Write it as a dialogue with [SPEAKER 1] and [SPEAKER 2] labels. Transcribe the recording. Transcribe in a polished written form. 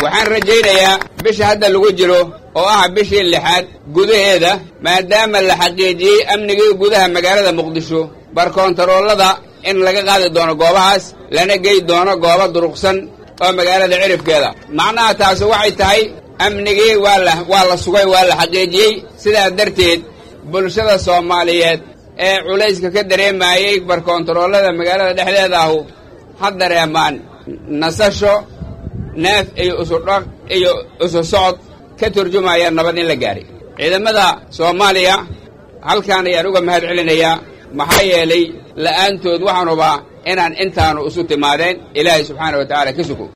[SPEAKER 1] waxaan rajaynayaa bisha hadda lagu jiro oo ah bishii lixaad gudaheeda maadaama la xaqiijiyey amnigii gudaha magaalada muqdisho barkoontaroolada in laga qaadi doono goobahaas lana gey doono goobo duruqsan oo magaalada cirifkeeda macnaha taasi waxay tahay amnigii waa la sugay waa la xaqiijiyey sidaa darteed bulshada Soomaaliyeed ee culayska ka dareemayay barkoontaroolada magaalada dhexdeeda ha dareemaan nasasho neef iyo usudhaq iyo ususocod ka turjumaya nabad in la gaaray ciidamada Soomaaliya halkaan ayaan uga mahad celinayaa maxaa yeelay la'aantood waxaan hubaa inaan intaanu isu timaadeen Ilaahay subxaanahu wa ta'aala ka sugo